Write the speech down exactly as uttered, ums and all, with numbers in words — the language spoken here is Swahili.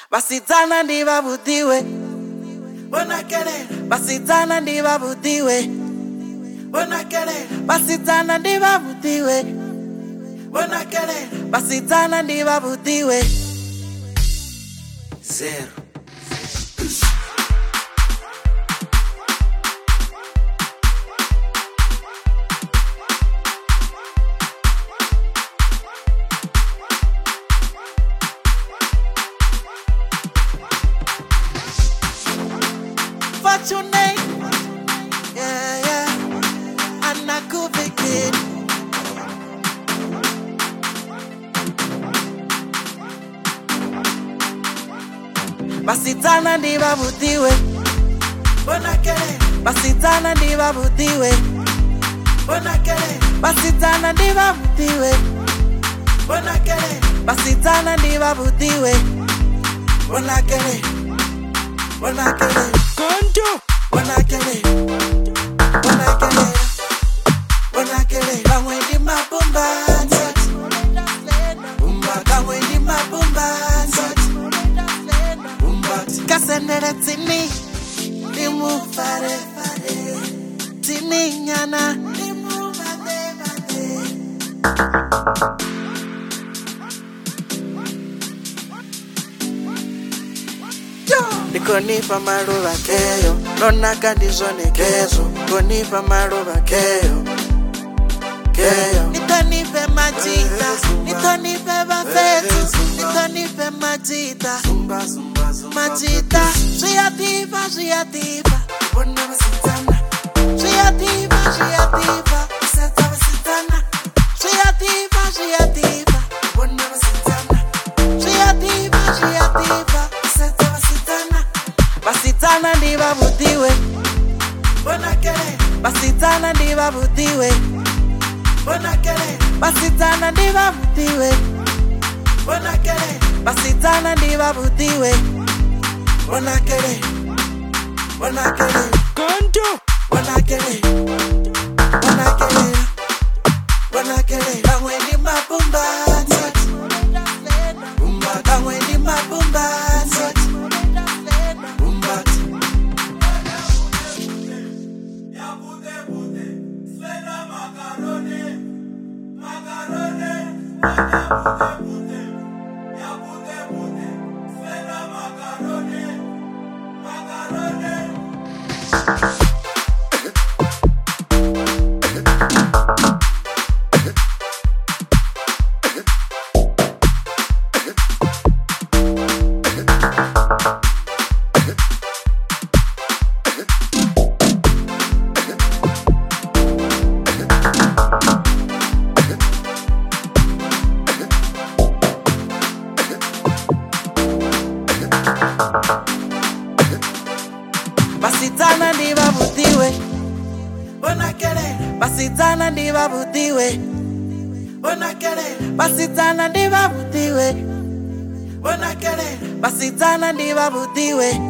Basitana ndibabutiwe Bonakelera Basitana ndibabutiwe Bonakelera Basitana ndibabutiwe Bonakelera Basitana ndibabutiwe Zero What's your name? Yeah, yeah. Anna Kubikid. Basitana ndibabutiwe Bonakelera Basitana ndibabutiwe Bonakelera Basitana ndibabutiwe Bonakelera Basitana ndibabutiwe Bonakelera Bonakelera Konto Bonakelera Bonakelera Bonakelera Kangwe ndi mabomba Bumba kangwe ndi mabomba Bumba Kasendere tini Dimu fare fare Tini nyana Dimu bade bade Nikonipa maluva keyo Nona kandizone kezo Konipa maluva keyo Keyo Nitonipe majita Nitonipe bafetu Nitonipe majita Majita Shiativa, shiativa Bona basitana Shiativa, shiativa Seta basitana Shiativa, shiativa Bona basitana Shiativa, shiativa Seta basitana Basitana ndibabutiwe Bonakelera Basitana ndibabutiwe Bonakelera Basitana ndibabutiwe Bonakelera Basitana ndibabutiwe Bonakelera Bonakelera Konto Bonakelera Bonakelera Bonakelera Kangwe ndi mabomba Bumba kangwe ndi mabomba Bumba Basitana ndibabutiwe Bonakelera Basitana ndibabutiwe Bonakelera Basitana ndibabutiwe Bonakelera Basitana ndibabutiwe